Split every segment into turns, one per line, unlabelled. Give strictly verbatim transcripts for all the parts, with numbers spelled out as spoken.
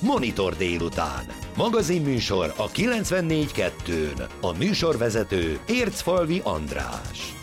Monitor délután. Magazinműsor a kilencvennégy kettőn. A műsorvezető Ércfalvi András.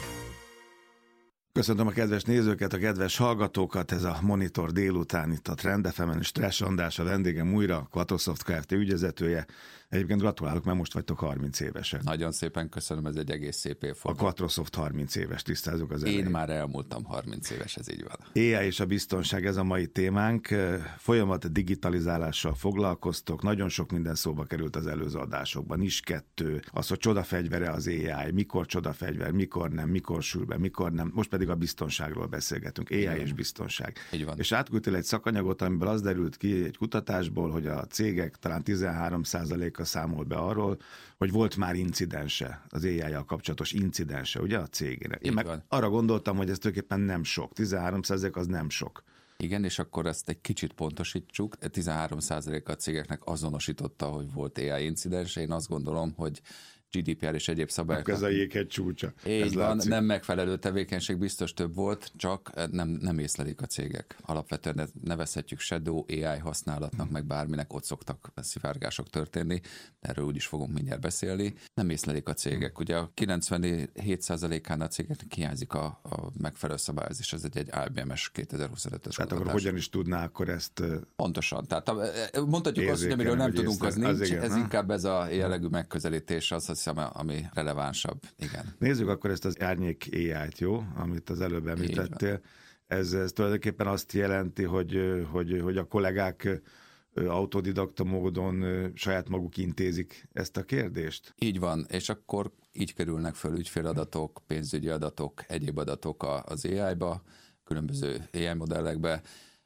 Köszöntöm a kedves nézőket, a kedves hallgatókat, ez a Monitor délután itt a Trend ef emen, Stressz András a vendégem újra, a Quattrosoft Kft. Ügyvezetője. Egyébként gratulálok, mert most vagytok harminc évesek.
Nagyon szépen köszönöm, ez egy egész szép évforduló.
A Quattrosoft harminc éves, tisztázunk az elején.
Én már elmúltam harminc éves, ez így van.
á i és a biztonság, ez a mai témánk. Folyamat digitalizálással foglalkoztok, nagyon sok minden szóba került az előző adásokban. NIS kettő, az, hogy csodafegyvere az á i, mikor csodafegyver, mikor nem, mikor sül be, mikor nem. Most pedig a biztonságról beszélgetünk, á i és biztonság.
Így van.
És átküldtél egy szakanyagot, amiből az derült ki egy kutatásból, hogy a cégek talán tizenhárom százaléka számol be arról, hogy volt már incidense, az á i-jal kapcsolatos incidense, ugye a cégének. Én meg van. Arra gondoltam, hogy ez tulajdonképpen nem sok. tizenhárom százalék az nem sok.
Igen, és akkor ezt egy kicsit pontosítsuk. tizenhárom százalék a cégeknek azonosította, hogy volt á i incidense. Én azt gondolom, hogy gé dé pé er és egyéb szabályok.
Ez a jéghegy csúcsa.
Így van, látszik. Nem megfelelő tevékenység, biztos több volt, csak nem, nem észlelik a cégek. Alapvetően nevezhetjük shadow á i használatnak, hmm. meg bárminek, ott szoktak szivárgások történni, erről úgyis fogunk mindjárt beszélni. Nem észlelik a cégek. Hmm. Ugye a kilencvenhét százalékán a cégeknek hiányzik a, a megfelelő szabályozás, ez egy, egy i bé em-es kétezer-huszonötös
Tehát akkor hogyan is tudná akkor ezt...
Pontosan. Tehát mondhatjuk azt, hogy amiről nem tudunk, az nincs. Az igen, ez
ha?
inkább ez a jellegű megközelítés, az hiszem, ami relevánsabb. Igen.
Nézzük akkor ezt az árnyék á i-t, jó? Amit az előbb említettél. Ez, ez tulajdonképpen azt jelenti, hogy, hogy, hogy a kollégák autodidakta módon saját maguk intézik ezt a kérdést?
Így van, és akkor így kerülnek föl ügyféladatok, pénzügyi adatok, egyéb adatok az á i-ba, különböző á i modellekbe.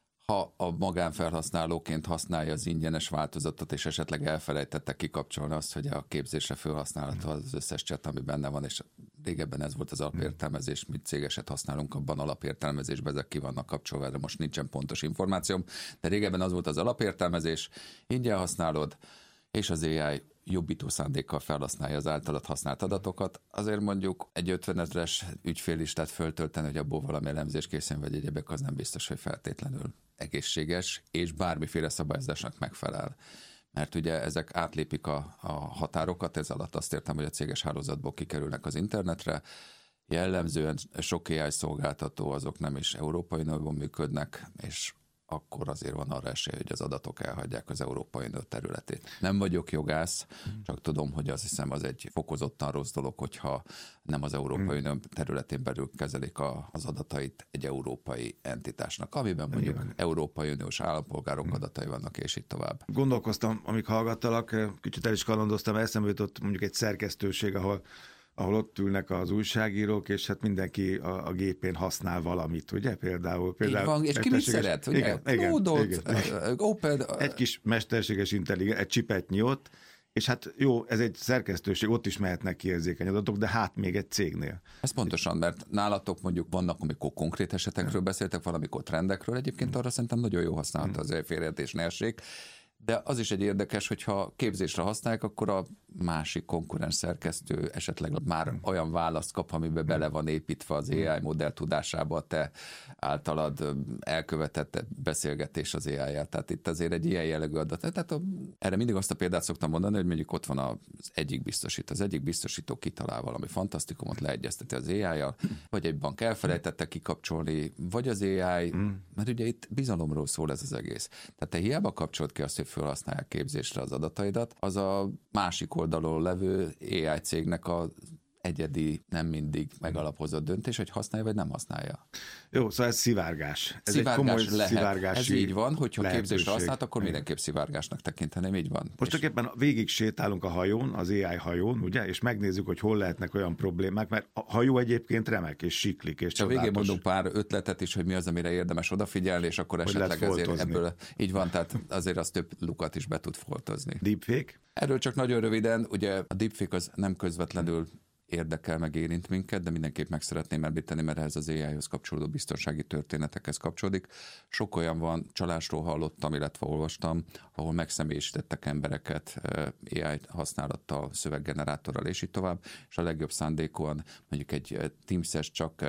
Ha a magánfelhasználóként használja az ingyenes változatot, és esetleg elfelejtette kikapcsolni azt, hogy a képzésre felhasználható az összes chat, ami benne van, és régebben ez volt az alapértelmezés, mi cégeset használunk abban alapértelmezésben, ezek ki vannak kapcsolva, de most nincsen pontos információm, de régebben az volt az alapértelmezés, ingyen használod, és az á i jobbító szándékkal felhasználja az általad használt adatokat. Azért mondjuk egy ötvenezres ügyféllistát föltölteni, hogy abból valami elemzés készüljön, vagy egyebek, az nem biztos, hogy feltétlenül egészséges, és bármiféle szabályozásnak megfelel. Mert ugye ezek átlépik a, a határokat, ez alatt azt értem, hogy a céges hálózatból kikerülnek az internetre, jellemzően sok á i szolgáltató azok nem is Európai Unióban működnek, és akkor azért van arra esély, hogy az adatok elhagyják az Európai Unió területét. Nem vagyok jogász, csak tudom, hogy azt hiszem az egy fokozottan rossz dolog, hogyha nem az Európai Unió területén belül kezelik a, az adatait egy európai entitásnak, amiben mondjuk Igen. Európai Uniós állampolgárok adatai vannak, és így tovább.
Gondolkoztam, amíg hallgattalak, kicsit el is kalandoztam, eszembe jutott mondjuk egy szerkesztőség, ahol ahol ott ülnek az újságírók, és hát mindenki a, a gépén használ valamit, ugye? Például. például
Így van, és ki mit szeret, ugye?
Igen, igen,
igen. Open...
Egy kis mesterséges intelligens, egy csipetnyi ott, és hát jó, ez egy szerkesztőség, ott is mehetnek ki érzékeny adatok, de hát még egy cégnél.
Ez pontosan, mert nálatok mondjuk vannak, amikor konkrét esetekről beszéltek, valamikor trendekről, egyébként arra szerintem nagyon jó használta az félreértés ne essék. De az is egy érdekes, hogyha képzésre használják, akkor a másik konkurens szerkesztő esetleg már olyan választ kap, amiben bele van építve az á i modell tudásába a te általad elkövetett beszélgetés az á i-jel. Tehát itt azért egy ilyen jellegű adat. Tehát a, erre mindig azt a példát szoktam mondani, hogy mondjuk ott van az egyik biztosító. Az egyik biztosító kitalál valami fantasztikumot, leegyezteti az á i-jal, vagy egy bank elfelejtette kikapcsolni, vagy az á i, mert ugye itt bizalomról szól ez az egész. Tehát te hiába kapcsolt ki azt, hogy felhasználják képzésre az adataidat, az a másik oldalon levő á i cégnek a egyedi, nem mindig megalapozott döntés, hogy használja vagy nem használja.
Jó, szóval ez szivárgás. Ez
szivárgás
egy komoly
lehet.
szivárgási
Ez így van, hogyha
lehetőség.
Képzésre használt, akkor mindenképp szivárgásnak tekinteném, így van.
Most csak éppen végig sétálunk a hajón, az á i hajón, ugye, és megnézzük, hogy hol lehetnek olyan problémák, mert a hajó egyébként remek, és siklik, és
csak végén mondunk pár ötletet is, hogy mi az, amire érdemes odafigyelni, és akkor hogy esetleg ezért ebből, így van, tehát azért az több lukat is be tud foltozni.
Deepfake?
Erről csak nagyon röviden, ugye a deepfake az nem közvetlenül érdekel, meg érint minket, de mindenképp meg szeretném említeni, mert ez az á i-hoz kapcsolódó biztonsági történetekhez kapcsolódik. Sok olyan van, csalásról hallottam, illetve olvastam, ahol megszemélyisítettek embereket á i használattal, szöveggenerátorral és így tovább, és a legjobb szándékúan mondjuk egy Teams-es csak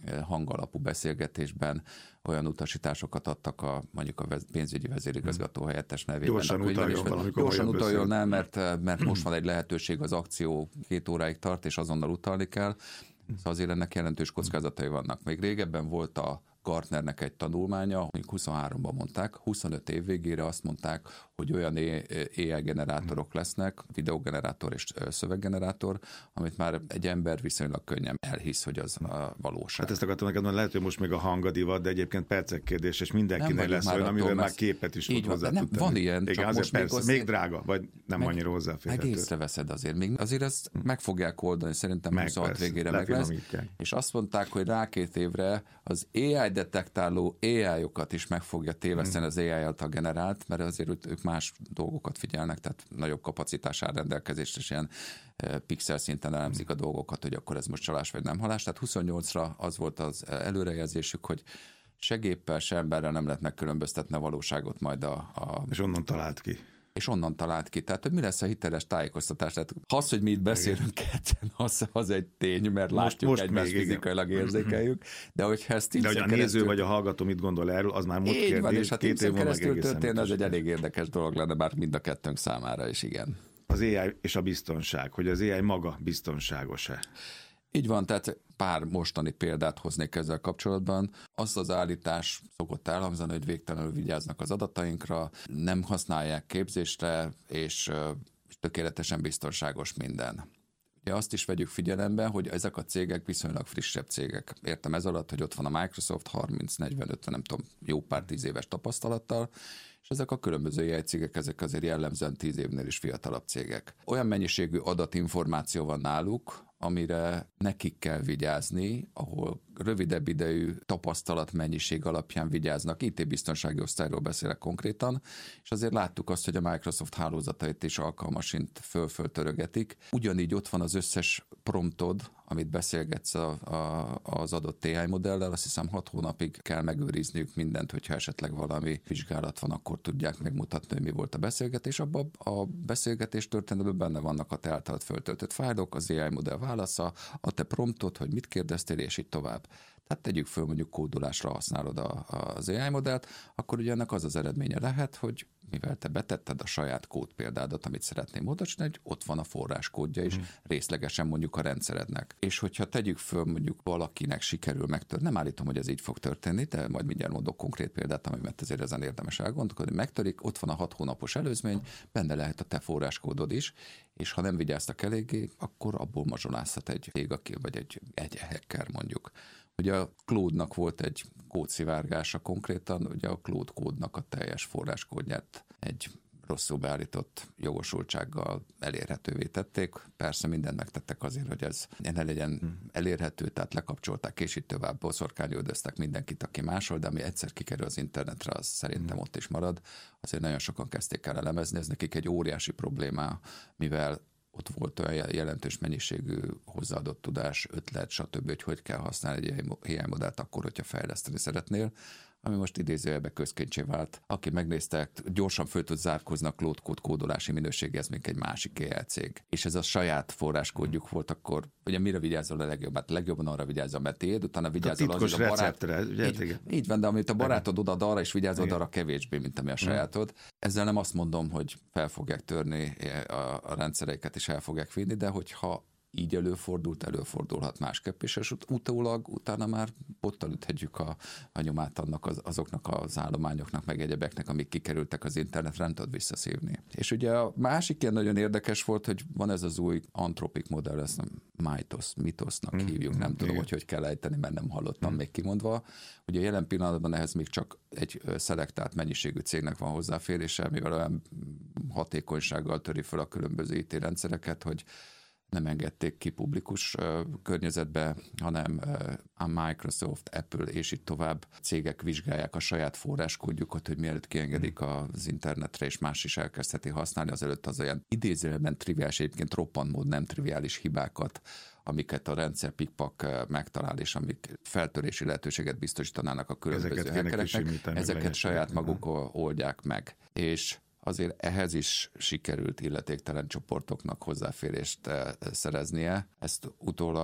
hangalapú beszélgetésben olyan utasításokat adtak a mondjuk a pénzügyi vezérigazgató helyettes nevében.
Gyorsan utaljon valamikor.
Gyorsan utaljon el, mert, mert most van egy lehetőség, az akció két óráig tart, és azonnal utalni kell. Szóval azért ennek jelentős kockázatai vannak. Még régebben volt a Gartnernek egy tanulmánya, mondjuk huszonháromban mondták, huszonöt év végére azt mondták, hogy olyan á i generátorok lesznek, videogenerátor és szöveggenerátor, amit már egy ember viszonylag könnyen elhisz, hogy az a valóság.
Hát ezt akartam neked mondani, lehet, hogy most még a hangadivat, de egyébként percek kérdés, és mindenkinek lesz olyan, amivel már képet is tud hozzá
nem, van ilyen,
igen,
csak most
persze,
még,
még drága, vagy nem meg, annyira hozzáférhető.
Meg észreveszed azért. Még azért ezt meg fogják oldani, szerintem huszonhat végére meg lesz. És azt mondták, hogy rá két évre az á i detektáló á i-okat is meg fogja téveszteni az á i által generált, mert azért ők más dolgokat figyelnek, tehát nagyobb kapacitás áll rendelkezésre, és ilyen pixel szinten elemzik a dolgokat, hogy akkor ez most csalás vagy nem halás. Tehát huszonnyolcra az volt az előrejelzésük, hogy se géppel, se emberrel nem lehet megkülönböztetni a valóságot majd a... a
és onnan talált ki.
És onnan talált ki. Tehát, hogy mi lesz a hiteles tájékoztatás? Tehát az, hogy mi itt beszélünk ketten, az, az egy tény, mert most, látjuk most egymást még, fizikailag igen. érzékeljük, de hogyha ezt
de hogy a néző vagy a hallgató mit gondol erről, az már most kérdés.
Van, és ha két év keresztül történne, az egy elég érdekes dolog lenne, bár mind a kettőnk számára is, igen.
Az á i és a biztonság, hogy az á i maga biztonságos-e?
Így van, tehát pár mostani példát hoznék ezzel kapcsolatban. Az az állítás szokott elhangzani, hogy végtelenül vigyáznak az adatainkra, nem használják képzésre, és tökéletesen biztonságos minden. Ugye azt is vegyük figyelembe, hogy ezek a cégek viszonylag frissebb cégek. Értem ez alatt, hogy ott van a Microsoft harminc, negyven, ötven, nem tudom, jó pár tíz éves tapasztalattal, és ezek a különböző á i cégek, ezek azért jellemzően tíz évnél is fiatalabb cégek. Olyan mennyiségű adatinformáció van náluk, amire nekik kell vigyázni, ahol rövidebb idejű tapasztalat mennyiség alapján vigyáznak. í té-biztonsági osztályról beszélek konkrétan, és azért láttuk azt, hogy a Microsoft hálózatait is alkalmasint föl-föl törögetik. Ugyanígy ott van az összes promptod, amit beszélgetsz a, a, az adott á i modellel, azt hiszem hat hónapig kell megőrizniük mindent, hogyha esetleg valami vizsgálat van, akkor tudják megmutatni, hogy mi volt a beszélgetés. Abban a beszélgetés történetben benne vannak a te általad föltöltött fájlok, az á i modell válasza, a te promptod, hogy mit kérdeztél, és így tovább. Tehát tegyük föl, mondjuk kódolásra használod a, az á i modellt, akkor ugye ennek az az eredménye lehet, hogy mivel te betetted a saját kód példádat, amit szeretném módosítani, hogy ott van a forráskódja is, mm. részlegesen mondjuk a rendszerednek. És hogyha tegyük föl, mondjuk valakinek sikerül megtörni, nem állítom, hogy ez így fog történni, de majd mindjárt mondok konkrét példát, amimet ezért ezen érdemes elgondolkodni, megtörik, ott van a hat hónapos előzmény, benne lehet a te forráskódod is, és ha nem vigyáztak eléggé, akkor abból mazsolázhat egy cég, vagy egy, egy hacker mondjuk. Ugye a Claude-nak volt egy kódszivárgása konkrétan, ugye a Claude kódnak a teljes forráskódját egy rosszul beállított jogosultsággal elérhetővé tették. Persze mindent megtettek azért, hogy ez ne legyen elérhető, tehát lekapcsolták, és így tovább boszorkányüldöztek mindenkit, aki máshol, de ami egyszer kikerül az internetre, az szerintem ott is marad. Azért nagyon sokan kezdték el elemezni, ez nekik egy óriási probléma, mivel ott volt olyan jelentős mennyiségű hozzáadott tudás, ötlet, stb., hogy hogy kell használni egy á i modellt akkor, hogyha fejleszteni szeretnél, ami most idézőjelben közkincsé vált. Aki megnézte, gyorsan föl tud zárkózni a Claude kód kódolási minősége, ez még egy másik á i cég. És ez a saját forráskódjuk volt, akkor ugye mire vigyázol a legjobban? Hát legjobban arra vigyázol, mert tiéd, utána vigyázol az, hogy a barát... Ugye, így, így van, de amit a barátod odaad, arra is vigyázol, arra kevésbé, mint ami a sajátod. Ezzel nem azt mondom, hogy fel fogják törni a, a rendszereiket, és el fogják vinni, de hogyha így előfordult, előfordulhat másképp is, és ut- utólag, utána már bottal üthetjük a, a nyomát annak az, azoknak az állományoknak, meg egyebeknek, amik kikerültek az internetre, nem tudod visszaszívni. És ugye a másik ilyen nagyon érdekes volt, hogy van ez az új Anthropic modell, ezt Mythos, Mythosnak mm, hívjuk, nem mm, tudom, igen. hogy hogy kell ejteni, mert nem hallottam mm. még kimondva. Ugye jelen pillanatban ehhez még csak egy szelektált mennyiségű cégnek van hozzáférése, mivel olyan hatékonysággal töri fel a különböző í té rendszereket, hogy nem engedték ki publikus uh, környezetbe, hanem uh, a Microsoft, Apple és így tovább cégek vizsgálják a saját forráskódjukat, hogy mielőtt kiengedik az internetre, és más is elkezdheti használni, azelőtt az olyan idézőjelben triviális, egyébként roppant mód nem triviális hibákat, amiket a rendszer pikpak megtalál, és amik feltörési lehetőséget biztosítanának a különböző hackereknek, ezeket saját maguk oldják meg. És azért ehhez is sikerült illetéktelen csoportoknak hozzáférést szereznie. Ezt utólag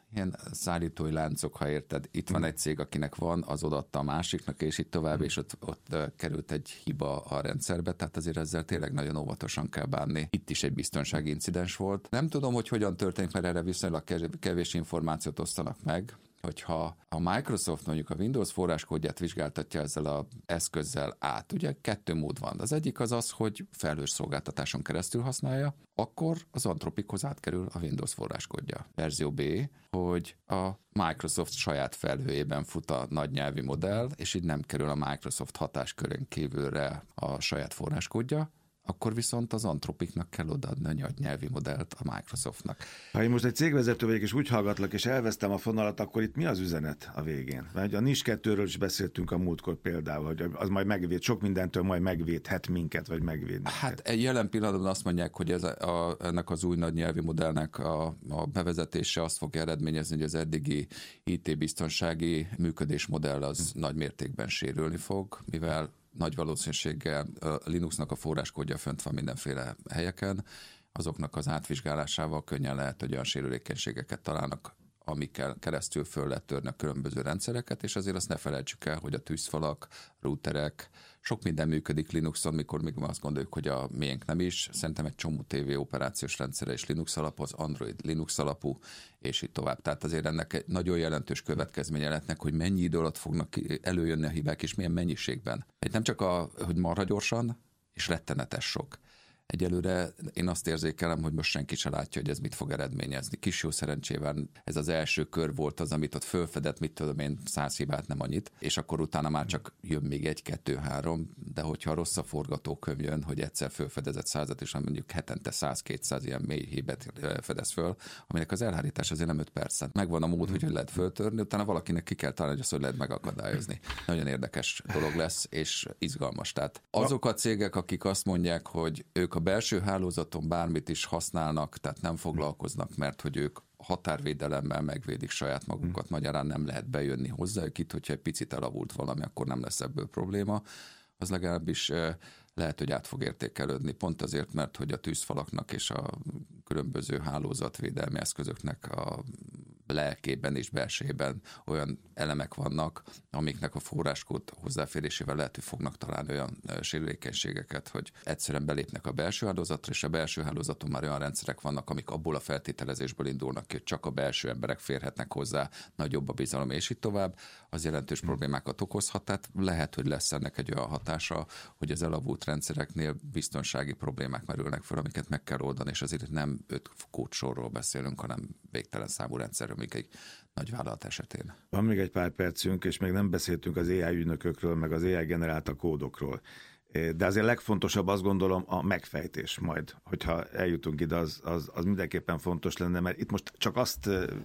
ilyen szállítói láncok, ha érted, itt van egy cég, akinek van, az odaadta a másiknak, és itt tovább, és ott, ott került egy hiba a rendszerbe, tehát azért ezzel tényleg nagyon óvatosan kell bánni. Itt is egy biztonsági incidens volt. Nem tudom, hogy hogyan történik, mert erre viszonylag kevés információt osztanak meg, hogyha a Microsoft mondjuk a Windows forráskódját vizsgáltatja ezzel az eszközzel át, ugye kettő mód van. Az egyik az az, hogy felhős szolgáltatáson keresztül használja, akkor az Anthropichoz átkerül a Windows forráskódja. Verzió B, hogy a Microsoft saját felhőjében fut a nagy nyelvi modell, és így nem kerül a Microsoft hatáskörön kívülre a saját forráskódja, akkor viszont az Anthropicnak kell odaadni a nagy nyelvi modellt a Microsoftnak.
Ha én most egy cégvezető vagyok, és úgy hallgatlak, és elvesztem a fonalat, akkor itt mi az üzenet a végén? Mert a NIS kettőről is beszéltünk a múltkor például, hogy az majd megvéd, sok mindentől majd megvédhet minket, vagy megvéd minket.
Hát jelen pillanatban azt mondják, hogy ez a, ennek az új nagy nyelvi modellnek a, a bevezetése azt fogja eredményezni, hogy az eddigi í té-biztonsági működésmodell az nagy mértékben sérülni fog, mivel nagy valószínűséggel a Linuxnak a forráskódja fönt van mindenféle helyeken, azoknak az átvizsgálásával könnyen lehet, hogy olyan sérülékenységeket találnak, amikkel keresztül föl lehet törni a különböző rendszereket, és azért azt ne felejtsük el, hogy a tűzfalak, routerek, sok minden működik Linuxon, mikor még azt gondoljuk, hogy a miénk nem is. Szerintem egy csomó tévé operációs rendszere is Linux alapú, az Android Linux alapú, és így tovább. Tehát azért ennek egy nagyon jelentős következménye lehetnek, hogy mennyi idő alatt fognak előjönni a hibák, és milyen mennyiségben. Egy nem csak a, hogy marha gyorsan, és rettenetes sok. Egyelőre én azt érzékelem, hogy most senki se látja, hogy ez mit fog eredményezni. Kis jó szerencsével ez az első kör volt az, amit ott fölfedett, mit tudom én, száz hibát, nem annyit, és akkor utána már csak jön még egy, kettő, három, de hogyha rossz a forgatókönyv jön, hogy egyszer fölfedezett százat, és mondjuk hetente száz-kétszáz ilyen mély hibát fedez föl, aminek az elhárítás azért nem öt perc. Megvan a mód, hogy lehet föltörni, utána valakinek ki kell találni, hogy azt, hogy lehet megakadályozni. Nagyon érdekes dolog lesz, és izgalmas. Tehát azok a cégek, akik azt mondják, hogy ők a belső hálózaton bármit is használnak, tehát nem foglalkoznak, mert hogy ők határvédelemmel megvédik saját magukat, hmm. magyarán nem lehet bejönni hozzájuk itt, hogyha egy picit elavult valami, akkor nem lesz ebből probléma. Az legalábbis lehet, hogy át fog értékelődni, pont azért, mert hogy a tűzfalaknak és a különböző hálózatvédelmi eszközöknek a lelkében és belsejében olyan elemek vannak, amiknek a forráskód hozzáférésével lehet, hogy fognak találni olyan sérülékenységeket, hogy egyszerűen belépnek a belső hálózatra, és a belső hálózaton már olyan rendszerek vannak, amik abból a feltételezésből indulnak ki, hogy csak a belső emberek férhetnek hozzá, nagyobb a bizalom, és így tovább, az jelentős problémákat okozhat, tehát lehet, hogy lesz ennek egy olyan hatása, hogy az elavult rendszereknél biztonsági problémák merülnek fel, amiket meg kell oldani, és azért nem öt kódsorról beszélünk, hanem végtelen számú rendszerről, még egy nagy vállalat esetén. Van
még egy pár percünk, és még nem beszéltünk az á i ügynökökről, meg az á i generálta kódokról. De azért legfontosabb, azt gondolom, a megfejtés majd, hogyha eljutunk ide, az, az, az mindenképpen fontos lenne, mert itt most csak azt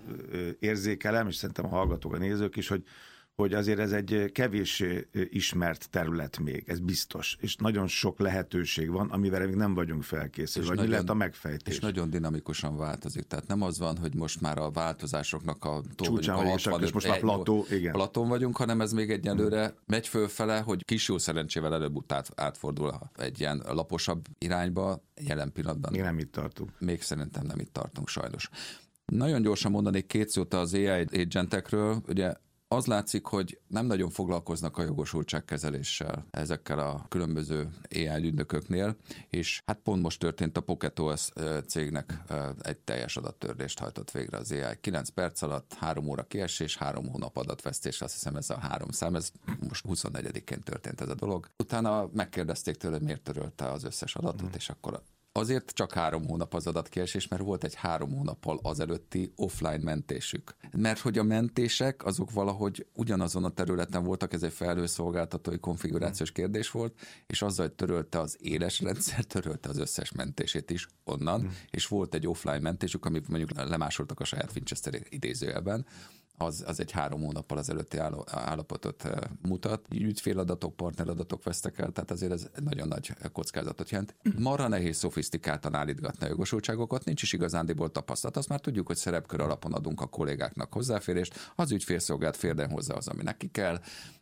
érzékelem, és szerintem a hallgatók, a nézők is, hogy hogy azért ez egy kevés ismert terület még, ez biztos, és nagyon sok lehetőség van, amivel még nem vagyunk felkészülve, vagy mi lehet a megfejtés.
És nagyon dinamikusan változik, tehát nem az van, hogy most már a változásoknak a
csúcsán vagyunk, és most már plató, igen.
platón vagyunk, hanem ez még egyelőre megy fölfele, hogy kis jó szerencsével előbb át, átfordul egy ilyen laposabb irányba, jelen pillanatban.
Még nem itt tartunk.
Még szerintem nem itt tartunk, sajnos. Nagyon gyorsan mondanék két szót az á i agentekről, ugye az látszik, hogy nem nagyon foglalkoznak a jogosultságkezeléssel ezekkel a különböző á i ügynököknél, és hát pont most történt a Pocket o es cégnek egy teljes adattörlést hajtott végre az á i. kilenc perc alatt három óra kiesés, három hónap adatvesztés, azt hiszem ez a három szám, ez most huszonnegyedikén történt ez a dolog. Utána megkérdezték tőle, miért törölte az összes adatot, mm. és akkor azért csak három hónap az adatkiesés, mert volt egy három hónappal azelőtti offline mentésük. Mert hogy a mentések azok valahogy ugyanazon a területen voltak, ez egy felhőszolgáltatói konfigurációs kérdés volt, és azzal, hogy törölte az éles rendszer, törölte az összes mentését is onnan, mm. és volt egy offline mentésük, amit mondjuk lemásoltak a saját Winchester idézőjelben, Az, az egy három hónappal az előtti állapotot mutat. Ügyféladatok, partneradatok vesztek el, tehát azért ez nagyon nagy kockázatot jelent. Marha nehéz szofisztikáltan állítgatni a jogosultságokat, nincs is igazándiból tapasztalat. Azt már tudjuk, hogy szerepkör alapon adunk a kollégáknak hozzáférést, az ügyfélszolgált férden hozzá az, ami neki kell,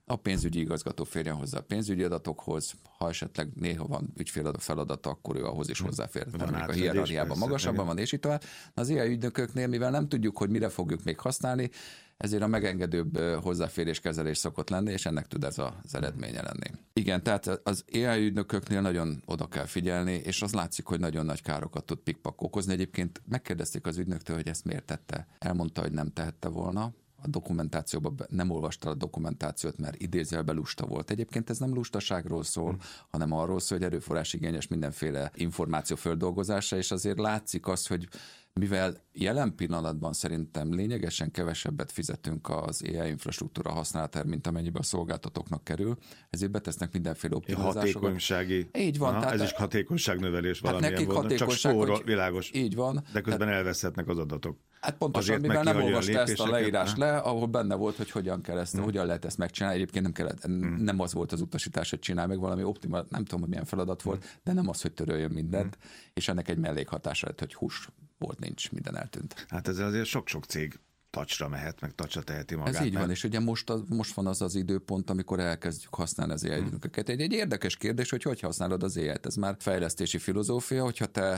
a pénzügyi igazgató férjen hozzá a pénzügyi adatokhoz, ha esetleg néha van ügyfél feladata, akkor ő ahhoz is hozzáfér. Tehát a hierarchiában magasabban van, és így tovább. Az á i ügynököknél, mivel nem tudjuk, hogy mire fogjuk még használni, ezért a megengedőbb hozzáférés kezelés szokott lenni, és ennek tud ez az eredménye lenni. Igen, tehát az á i ügynököknél nagyon oda kell figyelni, és az látszik, hogy nagyon nagy károkat tud pikpak okozni. Egyébként megkérdezték az ügynöktől, hogy ezt miért tette. Elmondta, hogy nem tehette volna. A dokumentációban nem olvasta a dokumentációt, mert idézőjelben lusta volt. Egyébként ez nem lustaságról szól, hmm. hanem arról szól, hogy erőforrásigényes mindenféle információ földolgozása, és azért látszik az, hogy mivel jelen pillanatban szerintem lényegesen kevesebbet fizetünk az á i infrastruktúra használatára, mint amennyibe a szolgáltatóknak kerül, ezért betesznek mindenféle optimizásokat.
Hatékonysági.
Így van.
Aha,
tehát,
ez is hatékonyságnövelés
hát
valamilyen módon. Csak spórol, világos.
Így van.
De közben tehát, elveszhetnek az adatok.
Hát pontosan,
azért
mivel nem olvasta ezt a leírást
ne?
le, ahol benne volt, hogy hogyan kell ezt, hmm. hogyan lehet ezt megcsinálni. Egyébként nem kellett, hmm. nem az volt az utasítás, hogy csinálj meg valami optimal, nem tudom, hogy milyen feladat volt, hmm. de nem az, hogy töröljön mindent, hmm. és ennek egy mellékhatása lett, hogy hús volt, nincs, minden eltűnt.
Hát ez azért sok-sok cég touchra mehet, meg touchra teheti magát.
Ez így van, és ugye most, az, most van az az időpont, amikor elkezdjük használni az á i ügynököket. Egy, egy érdekes kérdés, hogy hogy használod az á i-t. Ez már fejlesztési filozófia, hogyha te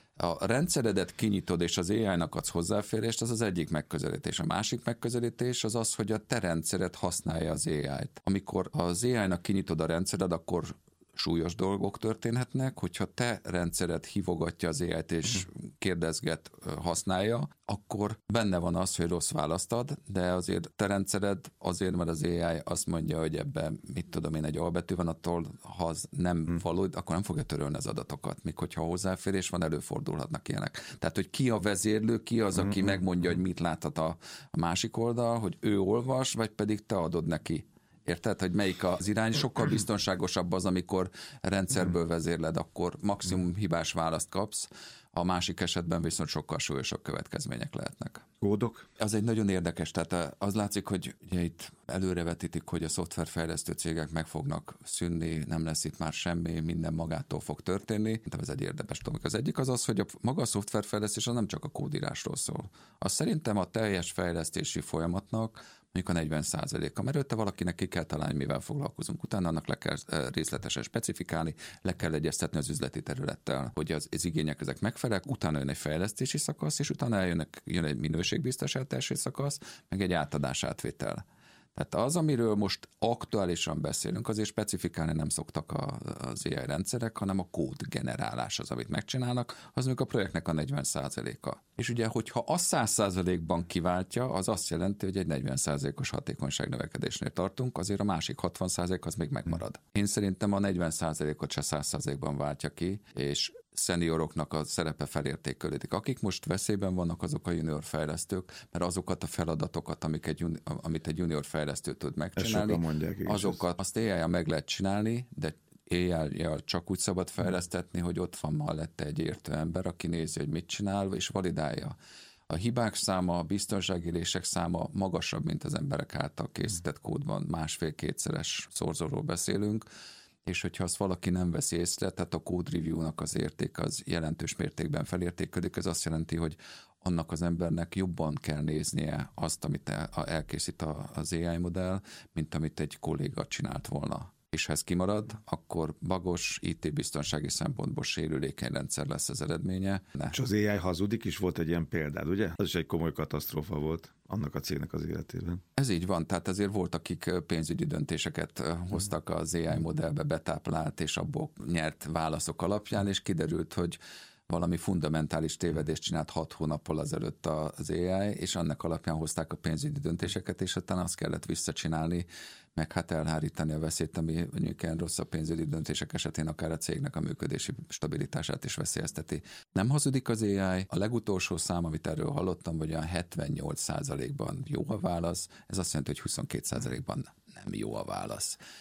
a rendszeredet kinyitod, és az á i-nak adsz hozzáférést, az az egyik megközelítés. A másik megközelítés az az, hogy a te rendszered használja az á i-t. Amikor az á i-nak kinyitod a rendszered, akkor súlyos dolgok történhetnek, hogyha te rendszered hívogatja az á i-t és kérdezget, használja, akkor benne van az, hogy rossz választ ad, de azért te rendszered azért, mert az á i azt mondja, hogy ebben, mit tudom én, egy albetű van, attól, ha az nem hmm. valód, akkor nem fogja törölni az adatokat. Míg hogyha hozzáférés van, előfordulhatnak ilyenek. Tehát, hogy ki a vezérlő, ki az, aki hmm. megmondja, hogy mit láthat a, a másik oldal, hogy ő olvas, vagy pedig te adod neki. Érted, hogy melyik az irány? Sokkal biztonságosabb az, amikor rendszerből vezérled, akkor maximum hibás választ kapsz, a másik esetben viszont sokkal súlyosabb következmények lehetnek.
Kódok?
Az egy nagyon érdekes, tehát az látszik, hogy ugye itt előrevetítik, hogy a szoftverfejlesztő cégek meg fognak szűnni, nem lesz itt már semmi, minden magától fog történni. Ez egy érdekes dolog. Az egyik az az, hogy a maga a szoftverfejlesztés az nem csak a kódírásról szól. Az szerintem a teljes fejlesztési folyamatnak mondjuk a negyven százaléka, mert előtte valakinek ki kell találni, mivel foglalkozunk. Utána annak le kell részletesen specifikálni, le kell egyeztetni az üzleti területtel, hogy az, az igények ezek megfelelnek, utána jön egy fejlesztési szakasz, és utána jönnek, jön egy minőségbiztosítási szakasz, meg egy átadás átvétel. Tehát az, amiről most aktuálisan beszélünk, azért specifikálni nem szoktak a, az á i rendszerek, hanem a kódgenerálás az, amit megcsinálnak, az még a projektnek a negyven százaléka. És ugye, hogyha az száz százalékban kiváltja, az azt jelenti, hogy egy negyven százalékos hatékonyságnövekedésnél tartunk, azért a másik hatvan százalék az még megmarad. Én szerintem a negyven százalékot se száz százalékban váltja ki, és szenioroknak a szerepe felértékelődik. Akik most veszélyben vannak, azok a junior fejlesztők, mert azokat a feladatokat, amik egy, amit egy junior fejlesztő tud megcsinálni, mondják, azokat azt á i-jal meg lehet csinálni, de á i-jal csak úgy szabad fejlesztetni, hogy ott van mellette egy értő ember, aki nézi, hogy mit csinál, és validálja. A hibák száma, a biztonságélések száma magasabb, mint az emberek által készített kódban. Másfél-kétszeres szorzóról beszélünk, és hogyha azt valaki nem veszi észre, tehát a code review-nak az érték az jelentős mértékben felértékelődik, ez azt jelenti, hogy annak az embernek jobban kell néznie azt, amit elkészít az á i modell, mint amit egy kolléga csinált volna. És ha ez kimarad, akkor bagos, í té-biztonsági szempontból sérülékeny rendszer lesz az eredménye. Ne.
És az á i hazudik is, volt egy ilyen példád, ugye? Az is egy komoly katasztrófa volt annak a cégnek az életében.
Ez így van, tehát azért volt, akik pénzügyi döntéseket hoztak az á i modellbe betáplált, és abból nyert válaszok alapján, és kiderült, hogy valami fundamentális tévedést csinált hat hónappal azelőtt az á i, és annak alapján hozták a pénzügyi döntéseket, és utána azt kellett visszacsinálni, meg hát elhárítani a veszélyt, ami mondjuk ilyen rossz a pénzügyi döntések esetén akár a cégnek a működési stabilitását is veszélyezteti. Nem hazudik az á i, a legutolsó szám, amit erről hallottam, hogy olyan hetvennyolc százalékban jó a válasz, ez azt jelenti, hogy huszonkét százalékban nem jó a válasz.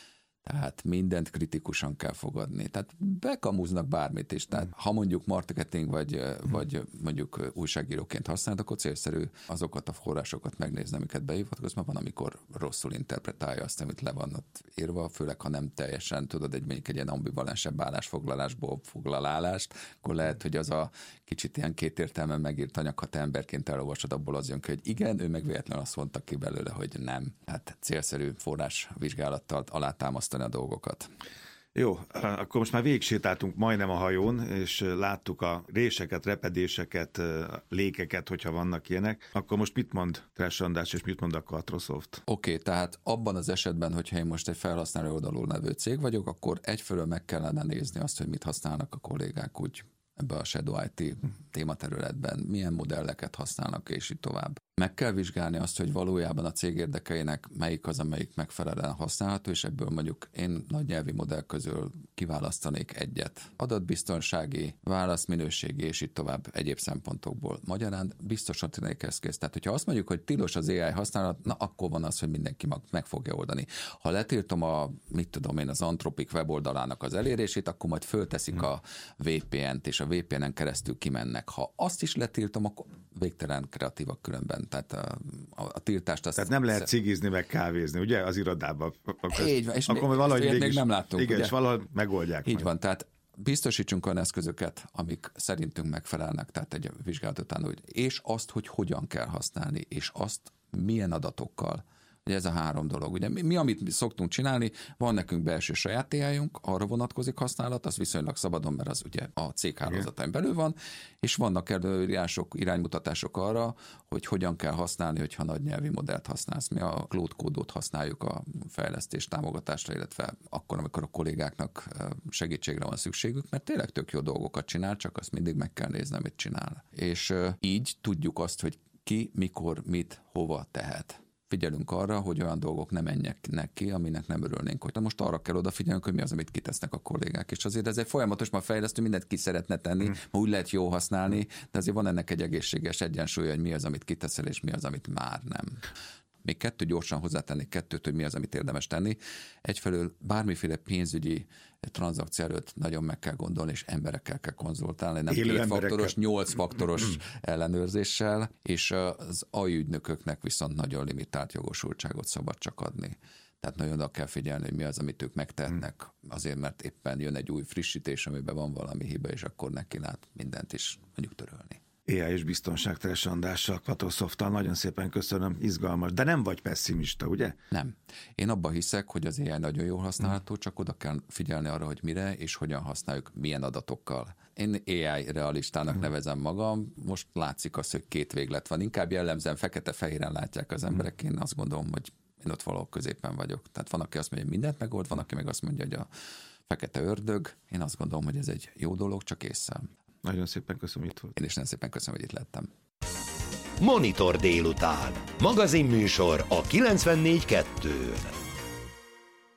Tehát mindent kritikusan kell fogadni. Tehát bekamuznak bármit is. Tehát ha mondjuk marketing vagy, vagy mondjuk újságíróként használod, akkor célszerű azokat a forrásokat megnézni, amiket behivatkozz, mert van, amikor rosszul interpretálja azt, amit le van ott írva, főleg ha nem teljesen tudod, egy mondjuk egy ilyen ambivalensebb állásfoglalásból foglalálást, akkor lehet, hogy az a kicsit ilyen kétértelműen megírt anyag, ha te emberként elolvasod, abból az jön ki, hogy igen, ő meg véletlenül azt mondta ki belőle, hogy nem. Hát célszerű forrásvizsgálattal alátámasztani a dolgokat.
Jó, akkor most már végigsétáltunk majdnem a hajón, és láttuk a réseket, repedéseket, lékeket, hogyha vannak ilyenek. Akkor most mit mond Trash András, és mit mond a Quattrosoft?
Oké, okay, tehát abban az esetben, hogyha én most egy felhasználó oldalon levő cég vagyok, akkor egyfelől meg kellene nézni azt, hogy mit használnak a kollégák úgy ebbe a Shadow i té tématerületben, milyen modelleket használnak, és így tovább. Meg kell vizsgálni azt, hogy valójában a cég érdekeinek melyik az, amelyik megfelelően használható, és ebből mondjuk én nagy nyelvi modell közül kiválasztanék egyet. Adatbiztonsági, válaszminőségi, és így tovább egyéb szempontokból. Magyarán biztosan tudnék ezt kész. Tehát, hogyha azt mondjuk, hogy tilos az á i használat, na akkor van az, hogy mindenki meg fogja oldani. Ha letiltom a, mit tudom én, az Anthropic weboldalának az elérését, akkor majd fölteszik hmm. a vé pé en-t, és a vé pé en-en keresztül kimennek. Ha azt is letiltom, akkor végtelen kreatívak különben. Tehát a, a, a tiltást azt...
Tehát nem lehet cigizni, meg kávézni, ugye, az irodában.
Így van, és
akkor
még,
valahogy
még
mégis,
nem láttunk.
Igen,
ugye?
és valahogy megoldják.
Így
majd.
van, tehát biztosítsunk olyan eszközöket, amik szerintünk megfelelnek, tehát egy vizsgálat után, hogy, és azt, hogy hogyan kell használni, és azt milyen adatokkal. Ugye ez a három dolog. Ugye mi, mi, amit szoktunk csinálni, van nekünk belső saját á i-unk, arra vonatkozik használat, az viszonylag szabadon, mert az ugye a cég hálózatain belül van, és vannak előírások, iránymutatások arra, hogy hogyan kell használni, hogyha nagy nyelvi modellt használsz. Mi a Claude kódot használjuk a fejlesztés támogatásra, illetve akkor, amikor a kollégáknak segítségre van szükségük, mert tényleg tök jó dolgokat csinál, csak azt mindig meg kell nézni, amit csinál. És így tudjuk azt, hogy ki, mikor, mit, hova tehet. Figyelünk arra, hogy olyan dolgok nem menjenek ki, aminek nem örülnénk. Hogy most arra kell odafigyelnünk, hogy mi az, amit kitesznek a kollégák. És azért ez egy folyamatos, már fejlesztő, mindent ki szeretne tenni, hmm. ma úgy lehet jó használni, de azért van ennek egy egészséges egyensúly, hogy mi az, amit kiteszel, és mi az, amit már nem. Még kettő gyorsan hozzátennék kettőt, hogy mi az, amit érdemes tenni. Egyfelől bármiféle pénzügyi tranzakció előtt nagyon meg kell gondolni, és emberekkel kell konzultálni, nem két faktoros, nyolc faktoros ellenőrzéssel, és az á i ügynököknek viszont nagyon limitált jogosultságot szabad csak adni. Tehát nagyon oda kell figyelni, hogy mi az, amit ők megtehetnek, azért, mert éppen jön egy új frissítés, amiben van valami hiba, és akkor neki lát mindent is mondjuk törölni.
á i és biztonság Trash Andrással, Quattrosofttal, nagyon szépen köszönöm, izgalmas. De nem vagy pessimista, ugye?
Nem. Én abban hiszek, hogy az á i nagyon jól használható, csak oda kell figyelni arra, hogy mire és hogyan használjuk, milyen adatokkal. Én á i realistának nevezem magam, most látszik az, hogy két véglet van. Inkább jellemzően fekete-fehéren látják az emberek, én azt gondolom, hogy én ott valahol középen vagyok. Tehát van, aki azt mondja, hogy mindent megold, van, aki meg azt mondja, hogy a fekete ördög. Én azt gondolom, hogy ez egy jó dolog, csak észre.
Nagyon szépen köszönöm, itt volt.
Én is nagyon szépen köszönöm, hogy itt lettem.
Monitor délután. Magazinműsor a kilencvennégy kettőn.